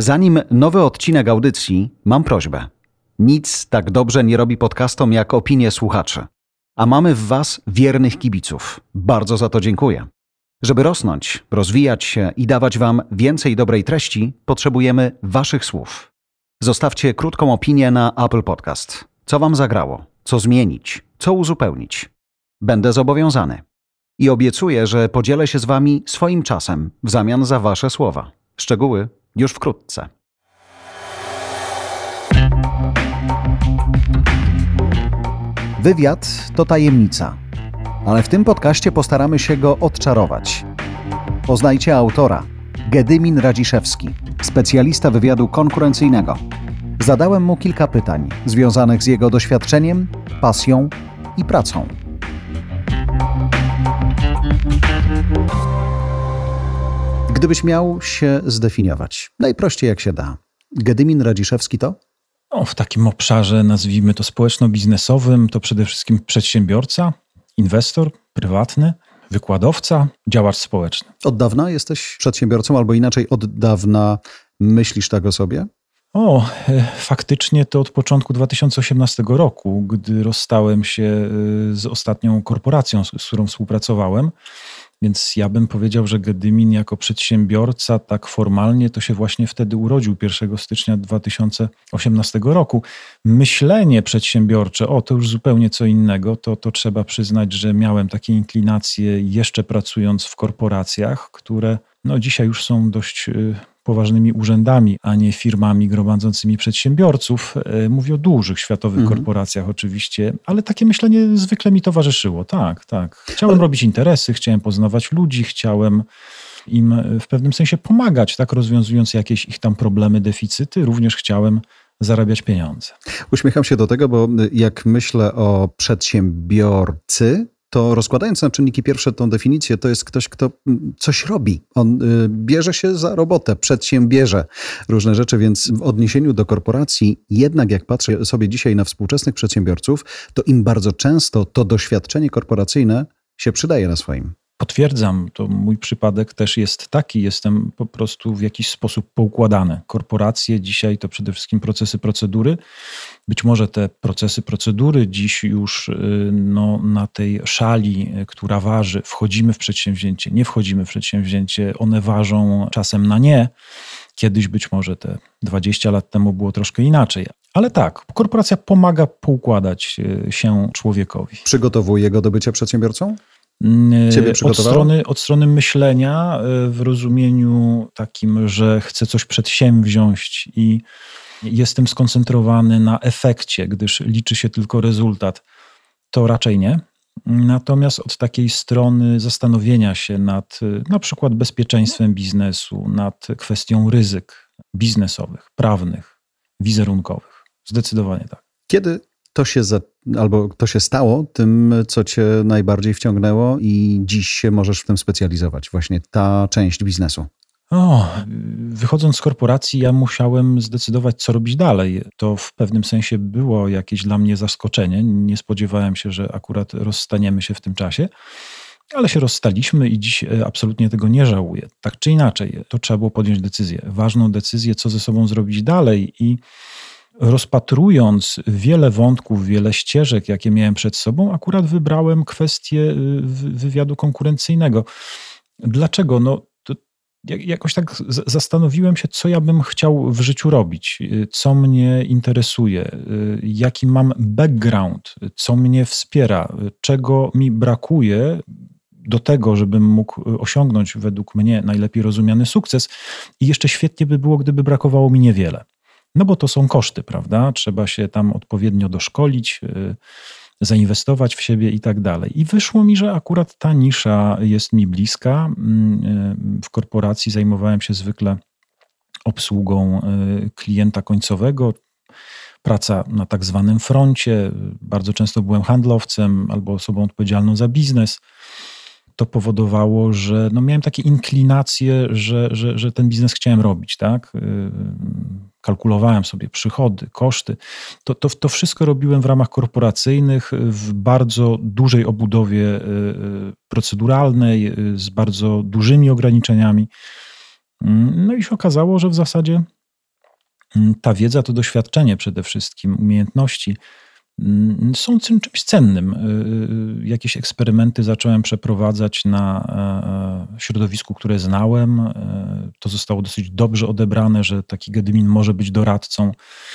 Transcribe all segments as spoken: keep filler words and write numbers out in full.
Zanim nowy odcinek audycji, mam prośbę. Nic tak dobrze nie robi podcastom jak opinie słuchaczy. A mamy w Was wiernych kibiców. Bardzo za to dziękuję. Żeby rosnąć, rozwijać się i dawać Wam więcej dobrej treści, potrzebujemy Waszych słów. Zostawcie krótką opinię na Apple Podcast. Co Wam zagrało? Co zmienić? Co uzupełnić? Będę zobowiązany. I obiecuję, że podzielę się z Wami swoim czasem w zamian za Wasze słowa. Szczegóły już wkrótce. Wywiad to tajemnica, ale w tym podcaście postaramy się go odczarować. Poznajcie autora, Gedymin Radziszewski, specjalista wywiadu konkurencyjnego. Zadałem mu kilka pytań związanych z jego doświadczeniem, pasją i pracą. Gdybyś miał się zdefiniować, najprościej jak się da, Gedymin Radziszewski to? No, w takim obszarze, nazwijmy to społeczno-biznesowym, to przede wszystkim przedsiębiorca, inwestor prywatny, wykładowca, działacz społeczny. Od dawna jesteś przedsiębiorcą, albo inaczej, od dawna myślisz tak o sobie? O, faktycznie to od początku dwa tysiące osiemnastego roku, gdy rozstałem się z ostatnią korporacją, z którą współpracowałem. Więc ja bym powiedział, że Gedymin jako przedsiębiorca tak formalnie to się właśnie wtedy urodził, pierwszego stycznia dwa tysiące osiemnastego roku. Myślenie przedsiębiorcze, o to już zupełnie co innego, to, to trzeba przyznać, że miałem takie inklinacje jeszcze pracując w korporacjach, które no dzisiaj już są dość poważnymi urzędami, a nie firmami gromadzącymi przedsiębiorców. Mówię o dużych światowych mhm. korporacjach oczywiście, ale takie myślenie zwykle mi towarzyszyło. Tak, tak. Chciałem ale... robić interesy, chciałem poznawać ludzi, chciałem im w pewnym sensie pomagać, tak, rozwiązując jakieś ich tam problemy, deficyty. Również chciałem zarabiać pieniądze. Uśmiecham się do tego, bo jak myślę o przedsiębiorcy, to rozkładając na czynniki pierwsze tą definicję, to jest ktoś, kto coś robi. On bierze się za robotę, przedsiębierze różne rzeczy, więc w odniesieniu do korporacji, jednak jak patrzę sobie dzisiaj na współczesnych przedsiębiorców, to im bardzo często to doświadczenie korporacyjne się przydaje na swoim. Potwierdzam, to mój przypadek też jest taki, jestem po prostu w jakiś sposób poukładany. Korporacje dzisiaj to przede wszystkim procesy, procedury. Być może te procesy, procedury dziś już no, na tej szali, która waży, wchodzimy w przedsięwzięcie, nie wchodzimy w przedsięwzięcie, one ważą czasem na nie. Kiedyś być może te dwadzieścia lat temu było troszkę inaczej. Ale tak, korporacja pomaga poukładać się człowiekowi. Przygotowuje go do bycia przedsiębiorcą? Od strony, od strony myślenia w rozumieniu takim, że chcę coś przedsięwziąć i jestem skoncentrowany na efekcie, gdyż liczy się tylko rezultat, to raczej nie. Natomiast od takiej strony zastanowienia się nad na przykład bezpieczeństwem biznesu, nad kwestią ryzyk biznesowych, prawnych, wizerunkowych. Zdecydowanie tak. Kiedy to się za, albo to się stało tym, co cię najbardziej wciągnęło i dziś się możesz w tym specjalizować? Właśnie ta część biznesu. O, wychodząc z korporacji, ja musiałem zdecydować, co robić dalej. To w pewnym sensie było jakieś dla mnie zaskoczenie. Nie spodziewałem się, że akurat rozstaniemy się w tym czasie, ale się rozstaliśmy i dziś absolutnie tego nie żałuję. Tak czy inaczej, to trzeba było podjąć decyzję. Ważną decyzję, co ze sobą zrobić dalej i rozpatrując wiele wątków, wiele ścieżek, jakie miałem przed sobą, akurat wybrałem kwestię wywiadu konkurencyjnego. Dlaczego? No, to jakoś tak zastanowiłem się, co ja bym chciał w życiu robić, co mnie interesuje, jaki mam background, co mnie wspiera, czego mi brakuje do tego, żebym mógł osiągnąć według mnie najlepiej rozumiany sukces i jeszcze świetnie by było, gdyby brakowało mi niewiele. No bo to są koszty, prawda? Trzeba się tam odpowiednio doszkolić, zainwestować w siebie i tak dalej. I wyszło mi, że akurat ta nisza jest mi bliska. W korporacji zajmowałem się zwykle obsługą klienta końcowego, praca na tak zwanym froncie. Bardzo często byłem handlowcem albo osobą odpowiedzialną za biznes. To powodowało, że no miałem takie inklinacje, że, że, że ten biznes chciałem robić, tak? Kalkulowałem sobie przychody, koszty. To, to, to wszystko robiłem w ramach korporacyjnych, w bardzo dużej obudowie proceduralnej, z bardzo dużymi ograniczeniami. No i się okazało, że w zasadzie Ta wiedza to doświadczenie przede wszystkim, umiejętności są czymś cennym. Jakieś eksperymenty zacząłem przeprowadzać na środowisku, które znałem. To zostało dosyć dobrze odebrane, że taki Gedymin może być doradcą,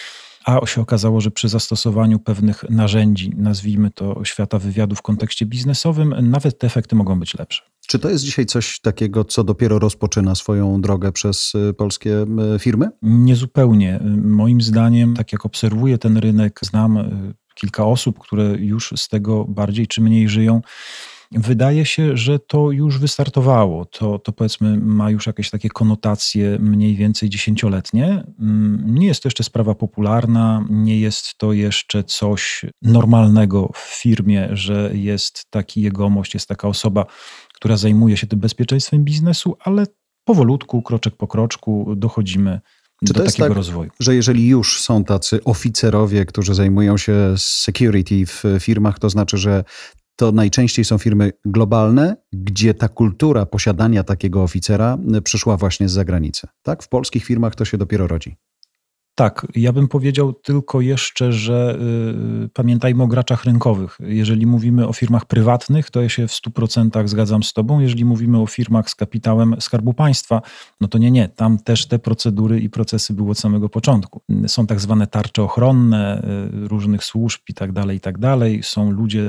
a się okazało, że przy zastosowaniu pewnych narzędzi, nazwijmy to świata wywiadu w kontekście biznesowym, nawet te efekty mogą być lepsze. Czy to jest dzisiaj coś takiego, co dopiero rozpoczyna swoją drogę przez polskie firmy? Niezupełnie. Moim zdaniem, tak jak obserwuję ten rynek, znam kilka osób, które już z tego bardziej czy mniej żyją. Wydaje się, że to już wystartowało. To, to powiedzmy ma już jakieś takie konotacje mniej więcej dziesięcioletnie. Nie jest to jeszcze sprawa popularna, nie jest to jeszcze coś normalnego w firmie, że jest taki jegomość, jest taka osoba, która zajmuje się tym bezpieczeństwem biznesu, ale powolutku, kroczek po kroczku dochodzimy Czy do to jest takiego tak, rozwoju. Że jeżeli już są tacy oficerowie, którzy zajmują się security w firmach, to znaczy, że to najczęściej są firmy globalne, gdzie ta kultura posiadania takiego oficera przyszła właśnie z zagranicy. Tak? W polskich firmach to się dopiero rodzi. Tak, ja bym powiedział tylko jeszcze, że y, pamiętajmy o graczach rynkowych. Jeżeli mówimy o firmach prywatnych, to ja się w stu procentach zgadzam z tobą. Jeżeli mówimy o firmach z kapitałem Skarbu Państwa, no to nie, nie. Tam też te procedury i procesy były od samego początku. Są tak zwane tarcze ochronne y, różnych służb i tak dalej, i tak dalej. Są ludzie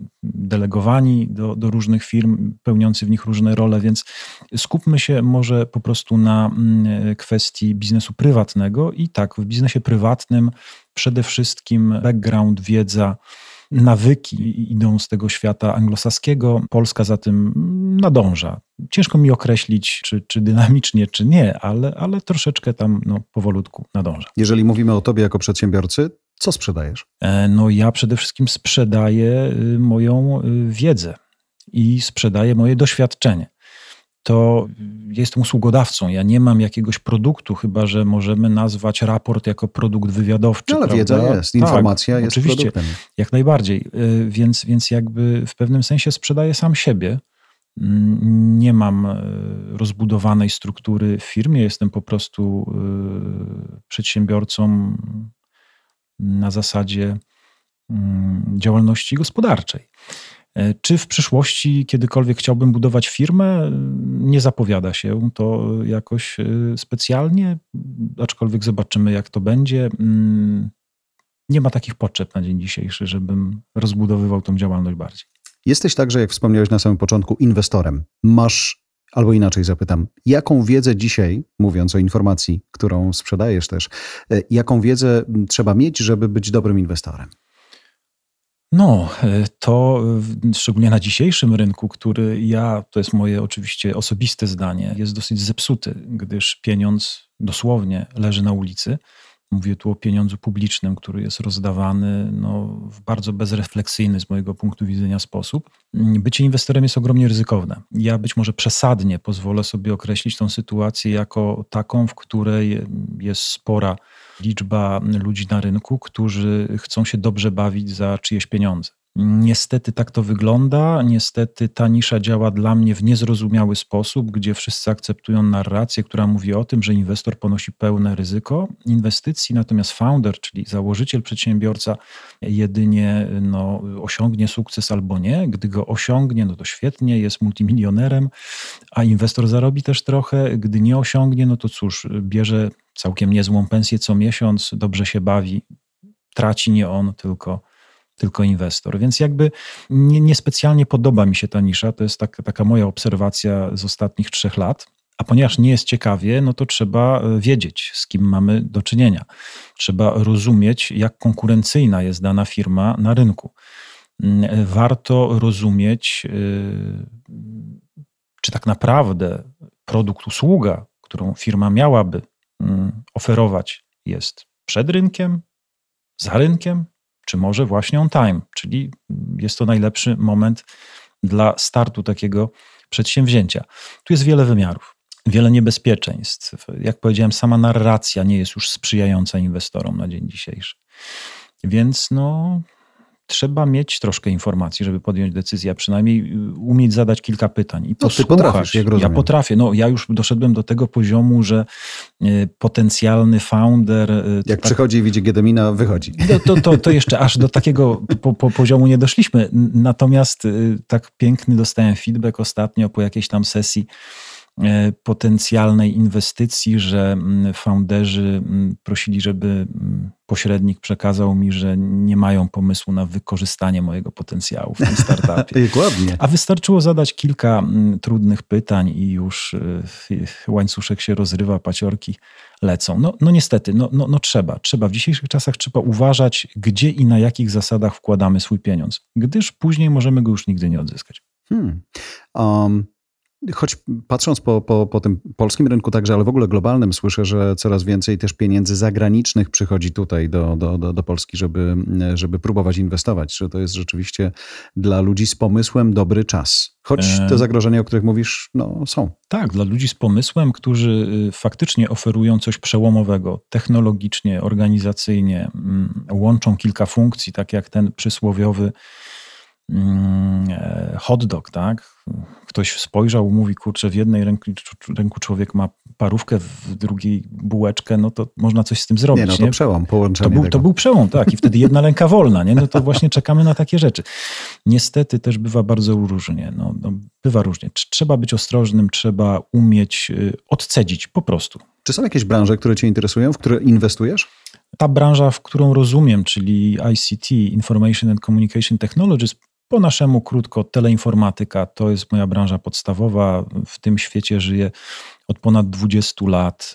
delegowani do, do różnych firm, pełniący w nich różne role, więc skupmy się może po prostu na y, kwestii biznesu prywatnego i tak, w biznesie prywatnym przede wszystkim background, wiedza, nawyki idą z tego świata anglosaskiego. Polska za tym nadąża. Ciężko mi określić, czy, czy dynamicznie, czy nie, ale, ale troszeczkę tam no, powolutku nadąża. Jeżeli mówimy o tobie jako przedsiębiorcy, co sprzedajesz? No ja przede wszystkim sprzedaję moją wiedzę i sprzedaję moje doświadczenie. To jestem usługodawcą. Ja nie mam jakiegoś produktu, chyba że możemy nazwać raport jako produkt wywiadowczy. No, ale prawda? wiedza jest, informacja tak, jest oczywiście, produktem. Jak najbardziej. Więc, więc jakby w pewnym sensie sprzedaję sam siebie. Nie mam rozbudowanej struktury w firmie. Jestem po prostu przedsiębiorcą na zasadzie działalności gospodarczej. Czy w przyszłości kiedykolwiek chciałbym budować firmę? Nie zapowiada się to jakoś specjalnie, aczkolwiek zobaczymy, jak to będzie. Nie ma takich potrzeb na dzień dzisiejszy, żebym rozbudowywał tą działalność bardziej. Jesteś także, jak wspomniałeś na samym początku, inwestorem. Masz, albo inaczej zapytam, jaką wiedzę dzisiaj, mówiąc o informacji, którą sprzedajesz też, jaką wiedzę trzeba mieć, żeby być dobrym inwestorem? No, to szczególnie na dzisiejszym rynku, który ja, to jest moje oczywiście osobiste zdanie, jest dosyć zepsuty, gdyż pieniądz dosłownie leży na ulicy. Mówię tu o pieniądzu publicznym, który jest rozdawany no, w bardzo bezrefleksyjny z mojego punktu widzenia sposób. Bycie inwestorem jest ogromnie ryzykowne. Ja być może przesadnie pozwolę sobie określić tę sytuację jako taką, w której jest spora liczba ludzi na rynku, którzy chcą się dobrze bawić za czyjeś pieniądze. Niestety tak to wygląda. Niestety ta nisza działa dla mnie w niezrozumiały sposób, gdzie wszyscy akceptują narrację, która mówi o tym, że inwestor ponosi pełne ryzyko inwestycji, natomiast founder, czyli założyciel, przedsiębiorca jedynie no, osiągnie sukces albo nie. Gdy go osiągnie, no to świetnie, jest multimilionerem, a inwestor zarobi też trochę. Gdy nie osiągnie, no to cóż, bierze całkiem niezłą pensję co miesiąc, dobrze się bawi, traci nie on, tylko tylko inwestor. Więc jakby nie, niespecjalnie podoba mi się ta nisza. To jest tak, taka moja obserwacja z ostatnich trzech lat. A ponieważ nie jest ciekawie, no to trzeba wiedzieć, z kim mamy do czynienia. Trzeba rozumieć, jak konkurencyjna jest dana firma na rynku. Warto rozumieć, czy tak naprawdę produkt, usługa, którą firma miałaby oferować, jest przed rynkiem, za rynkiem, czy może właśnie on time, czyli jest to najlepszy moment dla startu takiego przedsięwzięcia. Tu jest wiele wymiarów, wiele niebezpieczeństw. Jak powiedziałem, sama narracja nie jest już sprzyjająca inwestorom na dzień dzisiejszy. Więc no, trzeba mieć troszkę informacji, żeby podjąć decyzję, a przynajmniej umieć zadać kilka pytań i No, posłuchać. ty potrafisz, jak rozumiem. Ja potrafię. No, ja już doszedłem do tego poziomu, że y, potencjalny founder... Y, jak tak, przychodzi i widzi Gedemina, wychodzi. to, to, to, to jeszcze aż do takiego po, po poziomu nie doszliśmy. Natomiast y, tak piękny dostałem feedback ostatnio po jakiejś tam sesji potencjalnej inwestycji, że founderzy prosili, żeby pośrednik przekazał mi, że nie mają pomysłu na wykorzystanie mojego potencjału w tym startupie. Dokładnie. A wystarczyło zadać kilka trudnych pytań i już łańcuszek się rozrywa, paciorki lecą. No, no niestety, no, no, no trzeba. Trzeba. W dzisiejszych czasach trzeba uważać, gdzie i na jakich zasadach wkładamy swój pieniądz, gdyż później możemy go już nigdy nie odzyskać. Hmm. Um. Choć patrząc po, po, po tym polskim rynku także, ale w ogóle globalnym, słyszę, że coraz więcej też pieniędzy zagranicznych przychodzi tutaj do, do, do, do Polski, żeby, żeby próbować inwestować, że to jest rzeczywiście dla ludzi z pomysłem dobry czas. Choć te zagrożenia, o których mówisz, no, są. Tak, dla ludzi z pomysłem, którzy faktycznie oferują coś przełomowego, technologicznie, organizacyjnie, łączą kilka funkcji, tak jak ten przysłowiowy hot dog, tak? Ktoś spojrzał, mówi, kurczę, w jednej ręku, ręku człowiek ma parówkę, w drugiej bułeczkę, no to można coś z tym zrobić. Nie, no to nie? przełom, połączenie to był, tego. to był przełom, tak. I wtedy jedna ręka wolna, nie? No to właśnie czekamy na takie rzeczy. Niestety też bywa bardzo różnie. No, no, bywa różnie. Trzeba być ostrożnym, trzeba umieć odcedzić po prostu. Czy są jakieś branże, które cię interesują, w które inwestujesz? Ta branża, w którą rozumiem, czyli I C T, Information and Communication Technologies, po naszemu krótko, teleinformatyka to jest moja branża podstawowa. W tym świecie żyję od ponad dwudziestu lat.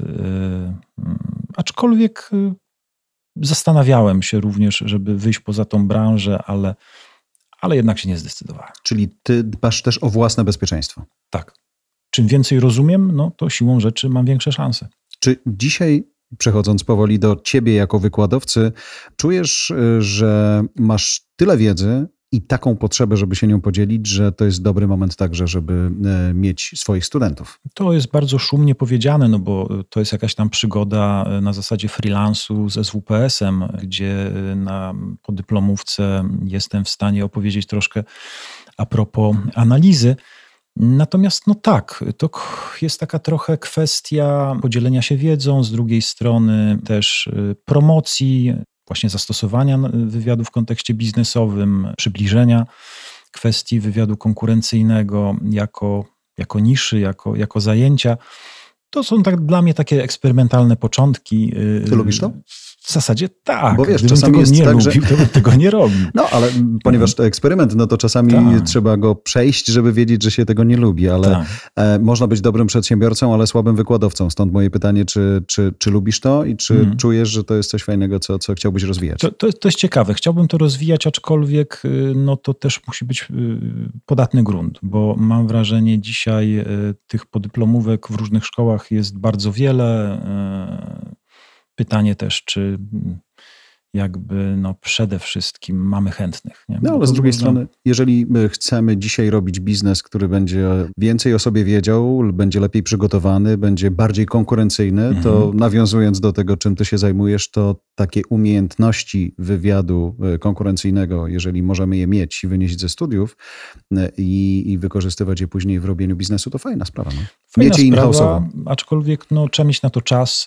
Aczkolwiek zastanawiałem się również, żeby wyjść poza tą branżę, ale, ale jednak się nie zdecydowałem. Czyli ty dbasz też o własne bezpieczeństwo. Tak. Czym więcej rozumiem, no to siłą rzeczy mam większe szanse. Czy dzisiaj, przechodząc powoli do ciebie jako wykładowcy, czujesz, że masz tyle wiedzy i taką potrzebę, żeby się nią podzielić, że to jest dobry moment także, żeby mieć swoich studentów? To jest bardzo szumnie powiedziane, no bo to jest jakaś tam przygoda na zasadzie freelansu z S W P S-em, gdzie na podyplomówce jestem w stanie opowiedzieć troszkę a propos analizy. Natomiast no tak, to jest taka trochę kwestia podzielenia się wiedzą, z drugiej strony też promocji, właśnie zastosowania wywiadu w kontekście biznesowym, przybliżenia kwestii wywiadu konkurencyjnego jako, jako niszy, jako, jako zajęcia. To są tak dla mnie takie eksperymentalne początki. Ty lubisz to? W zasadzie tak. Bo wiesz, Gdybym czasami tego jest nie tak, lubił, że... to bym tego nie robił. No, ale ponieważ to eksperyment, no to czasami tak. trzeba go przejść, żeby wiedzieć, że się tego nie lubi, ale tak. e, można być dobrym przedsiębiorcą, ale słabym wykładowcą. Stąd moje pytanie, czy, czy, czy lubisz to i czy hmm. czujesz, że to jest coś fajnego, co, co chciałbyś rozwijać? To, to, to jest ciekawe. Chciałbym to rozwijać, aczkolwiek no to też musi być podatny grunt, bo mam wrażenie dzisiaj tych podyplomówek w różnych szkołach jest bardzo wiele. Pytanie też, czy jakby no przede wszystkim mamy chętnych. Nie? No ale z drugiej strony, jeżeli chcemy dzisiaj robić biznes, który będzie więcej o sobie wiedział, będzie lepiej przygotowany, będzie bardziej konkurencyjny, mhm. to nawiązując do tego, czym ty się zajmujesz, to takie umiejętności wywiadu konkurencyjnego, jeżeli możemy je mieć i wynieść ze studiów i, i wykorzystywać je później w robieniu biznesu, to fajna sprawa. No. Fajna sprawa, aczkolwiek no, trzeba mieć na to czas.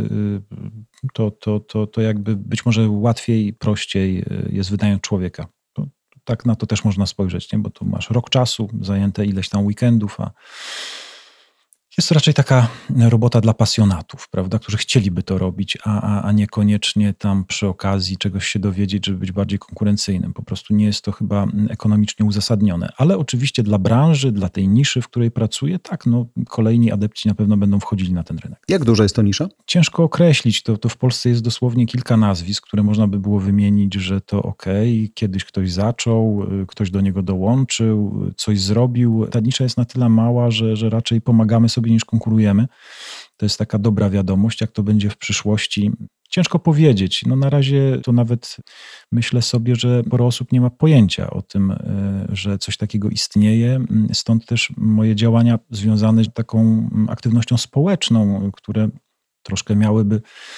To, to, to, to jakby być może łatwiej, prościej jest wydając człowieka. To, tak na to też można spojrzeć, nie? Bo tu masz rok czasu, zajęte ileś tam weekendów, a jest to raczej taka robota dla pasjonatów, prawda, którzy chcieliby to robić, a, a, a niekoniecznie tam przy okazji czegoś się dowiedzieć, żeby być bardziej konkurencyjnym. Po prostu nie jest to chyba ekonomicznie uzasadnione. Ale oczywiście dla branży, dla tej niszy, w której pracuję, tak, no kolejni adepci na pewno będą wchodzili na ten rynek. Jak duża jest to nisza? Ciężko określić. To, to w Polsce jest dosłownie kilka nazwisk, które można by było wymienić, że to okej, okay, kiedyś ktoś zaczął, ktoś do niego dołączył, coś zrobił. Ta nisza jest na tyle mała, że, że raczej pomagamy sobie niż konkurujemy. To jest taka dobra wiadomość, jak to będzie w przyszłości. Ciężko powiedzieć. No na razie to nawet myślę sobie, że sporo osób nie ma pojęcia o tym, że coś takiego istnieje. Stąd też moje działania związane z taką aktywnością społeczną, które troszkę miałyby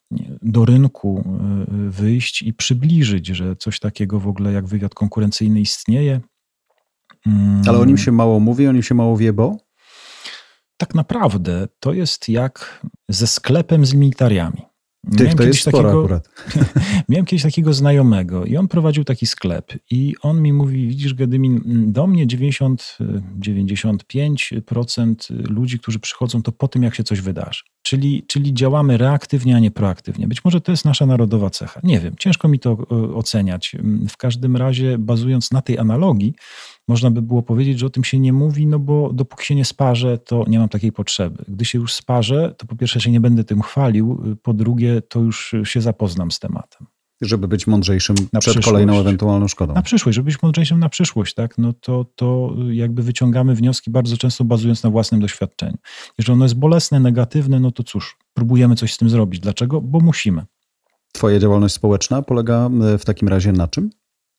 do rynku wyjść i przybliżyć, że coś takiego w ogóle jak wywiad konkurencyjny istnieje. Ale o nim się mało mówi, o nim się mało wie, bo? Tak naprawdę to jest jak ze sklepem z militariami. Tych to jest sporo takiego, akurat. Miałem kiedyś takiego znajomego i on prowadził taki sklep i on mi mówi, widzisz Gedymin, do mnie dziewięćdziesiąt do dziewięćdziesięciu pięciu procent ludzi, którzy przychodzą, to po tym, jak się coś wydarzy. Czyli, czyli działamy reaktywnie, a nie proaktywnie. Być może to jest nasza narodowa cecha. Nie wiem, ciężko mi to oceniać. W każdym razie, bazując na tej analogii, można by było powiedzieć, że o tym się nie mówi, no bo dopóki się nie sparzę, to nie mam takiej potrzeby. Gdy się już sparzę, to po pierwsze się nie będę tym chwalił, po drugie to już się zapoznam z tematem. Żeby być mądrzejszym na przed przyszłość. Kolejną ewentualną szkodą. Na przyszłość, żeby być mądrzejszym na przyszłość, tak? No to, to jakby wyciągamy wnioski bardzo często bazując na własnym doświadczeniu. Jeżeli ono jest bolesne, negatywne, no to cóż, próbujemy coś z tym zrobić. Dlaczego? Bo musimy. Twoja działalność społeczna polega w takim razie na czym?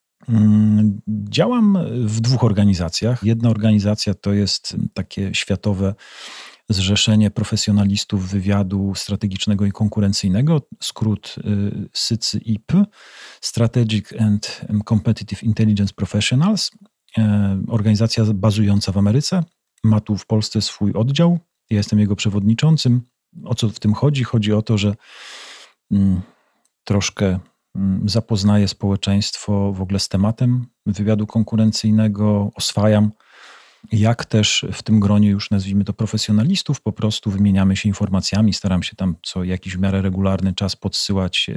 Działam w dwóch organizacjach. Jedna organizacja to jest takie światowe Zrzeszenie Profesjonalistów Wywiadu Strategicznego i Konkurencyjnego, skrót S Y C I P, Strategic and Competitive Intelligence Professionals. Organizacja bazująca w Ameryce, ma tu w Polsce swój oddział. Ja jestem jego przewodniczącym. O co w tym chodzi? Chodzi o to, że mm, troszkę zapoznaję społeczeństwo w ogóle z tematem wywiadu konkurencyjnego, oswajam, jak też w tym gronie już nazwijmy to profesjonalistów, po prostu wymieniamy się informacjami, staram się tam co jakiś w miarę regularny czas podsyłać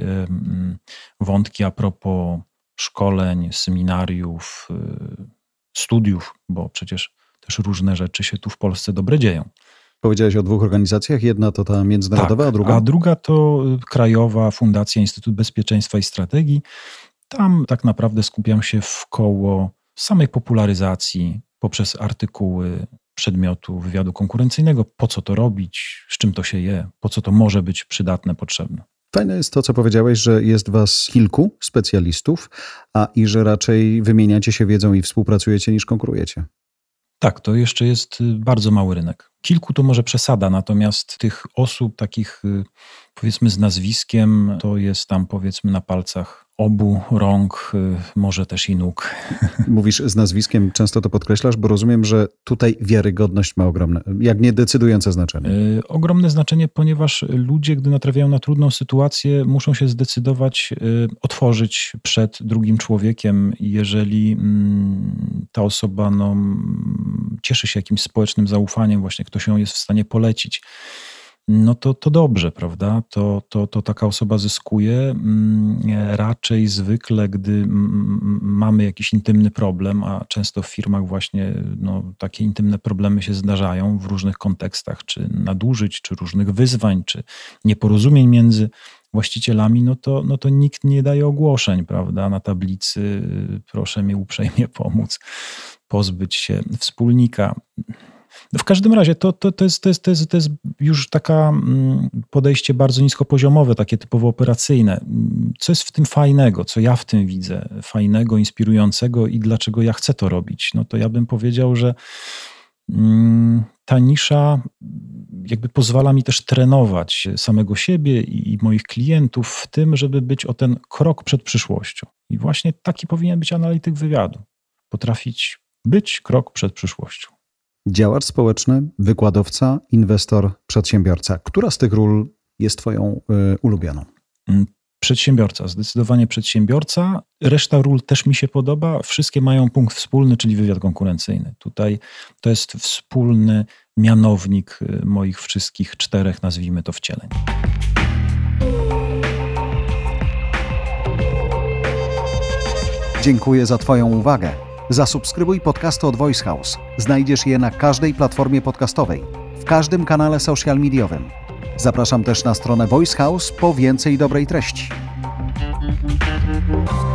wątki a propos szkoleń, seminariów, studiów, bo przecież też różne rzeczy się tu w Polsce dobre dzieją. Powiedziałeś o dwóch organizacjach. Jedna to ta międzynarodowa, tak, a druga? A druga to Krajowa Fundacja Instytut Bezpieczeństwa i Strategii. Tam tak naprawdę skupiam się wkoło samej popularyzacji poprzez artykuły przedmiotu wywiadu konkurencyjnego. Po co to robić, z czym to się je, po co to może być przydatne, potrzebne. Fajne jest to, co powiedziałeś, że jest was kilku specjalistów, a i że raczej wymieniacie się wiedzą i współpracujecie niż konkurujecie. Tak, to jeszcze jest bardzo mały rynek. Kilku to może przesada, natomiast tych osób takich powiedzmy z nazwiskiem to jest tam powiedzmy na palcach obu rąk, może też i nóg. Mówisz z nazwiskiem, często to podkreślasz, bo rozumiem, że tutaj wiarygodność ma ogromne, jak nie decydujące znaczenie. Yy, ogromne znaczenie, ponieważ ludzie, gdy natrafiają na trudną sytuację, muszą się zdecydować yy, otworzyć przed drugim człowiekiem. Jeżeli yy, ta osoba no, cieszy się jakimś społecznym zaufaniem, właśnie ktoś ją jest w stanie polecić, no to, to dobrze, prawda? To, to, to taka osoba zyskuje. Raczej zwykle, gdy mamy jakiś intymny problem, a często w firmach właśnie no, takie intymne problemy się zdarzają w różnych kontekstach, czy nadużyć, czy różnych wyzwań, czy nieporozumień między właścicielami, no to, no to nikt nie daje ogłoszeń, prawda? Na tablicy proszę mi uprzejmie pomóc pozbyć się wspólnika. No w każdym razie to, to, to, jest, to, jest, to, jest, to jest już taka podejście bardzo niskopoziomowe, takie typowo operacyjne. Co jest w tym fajnego, co ja w tym widzę fajnego, inspirującego i dlaczego ja chcę to robić? No to ja bym powiedział, że ta nisza jakby pozwala mi też trenować samego siebie i moich klientów w tym, żeby być o ten krok przed przyszłością. I właśnie taki powinien być analityk wywiadu. Potrafić być krok przed przyszłością. Działacz społeczny, wykładowca, inwestor, przedsiębiorca. Która z tych ról jest twoją y, ulubioną? Przedsiębiorca, zdecydowanie przedsiębiorca. Reszta ról też mi się podoba. Wszystkie mają punkt wspólny, czyli wywiad konkurencyjny. Tutaj to jest wspólny mianownik moich wszystkich czterech, nazwijmy to, wcieleń. Dziękuję za twoją uwagę. Zasubskrybuj podcasty od Voice House. Znajdziesz je na każdej platformie podcastowej, w każdym kanale social mediowym. Zapraszam też na stronę Voice House po więcej dobrej treści.